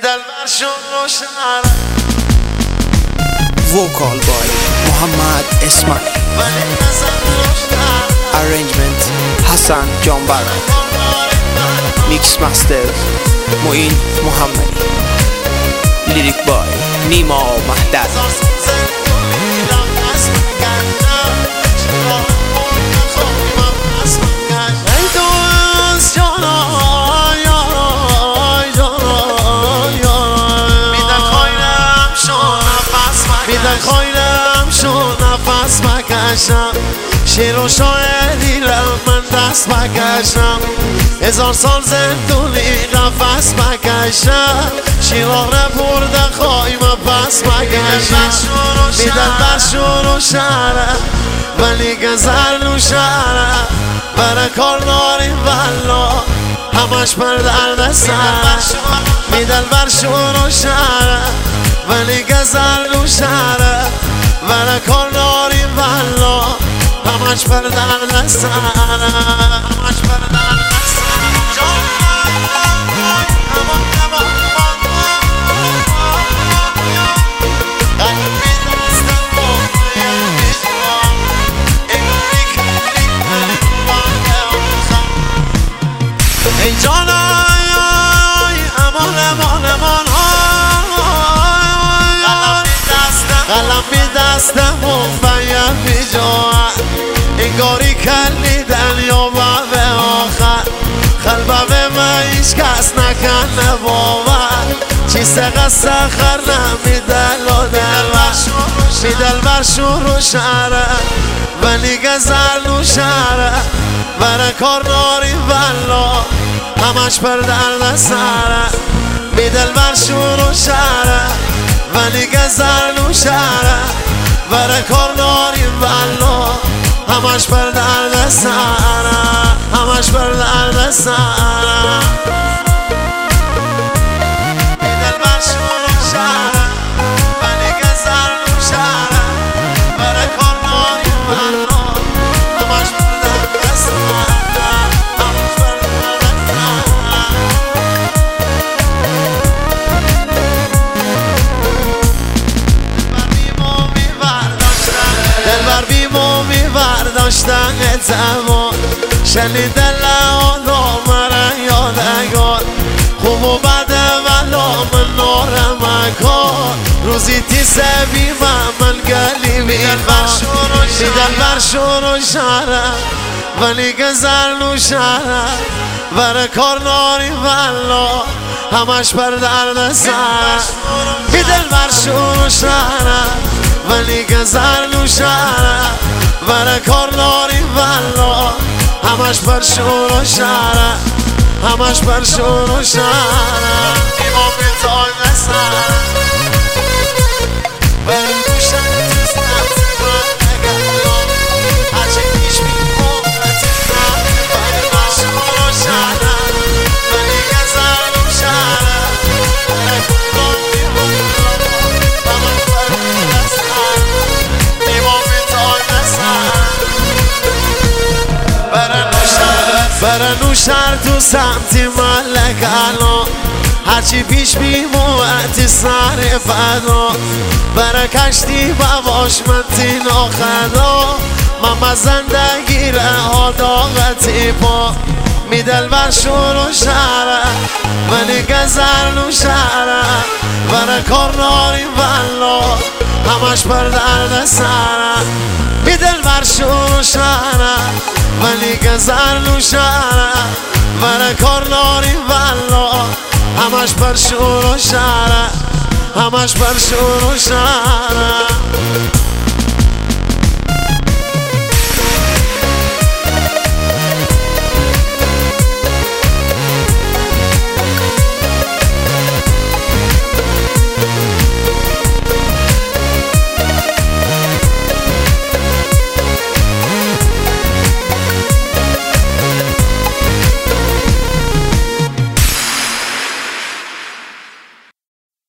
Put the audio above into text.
Vocal by Muhammad Ismail. Arrangement Hassan John Barra. Mix Master Muin Muhammad. Lyric by Nima Mahdad. خواهیم شو نفس بکشم شعر و شاعری را من دست بکشم 1000 سال زندونی قفس بکشم شیراغ را برده خواهیم پس بکشم میدن بر شور و شهره ولی گذر و شهره برای کار داریم والا همش پر درد سر میدن بر شور و شهره ولی گذر و شهره برای کار داریم والا همش پر درد سر همش پر درد سر ای جان امان امان امان قلم بی دستم و فیم بی جوان انگاری کلیدن یا به آخر قلبم من هیچ کس نکنه باور چیست قصه خر نمیدل و دلبر میدل بر شور و شهره ولی گذر و شهره برای کار داریم والا همش پر درد سره میدل بر شور و شهره ولی گذر و شهره برای کار داریم والا همش پر درد سره همش پر درد سره میدل بر شور و شهره ولی گذر و شهره برای کار داریم والا همش پر درد سره همش پر درد دلبر بیمو میبرداشتن زمان شنیده لعالا مرا یادگار خوب و بده ولا من نور مکان روزی تیسه بیمم من گلی بیمم دیدن بر شور و شهره ولی گذر و شهره برای کار داریم والا همش پر درد سر دیدن بر شور و شهره ولی گذر و شهره برای کار داریم والا همش پر شور و شهره همش پر شور و شهره ایمان بی تای نسره برای دوشن تیستت من نگردم هرچه پیش میمونت برای پر شور و شهره ولی گذر و شهره برای کار داریم والا همش پر برای نوشر تو سمتی ملک الان هرچی پیش بیموتی سر فدا برای کشتی بواش من تینا خدا من زندگی را داغتی پا میدل بر شور و شهره ولی گذر و شهره برای کار داریم والا همش پر درد سره میدل بر شور و شهره ولی گذر و شهره برای کار داریم والا همش پر شور و شهره همش پر شور و شهره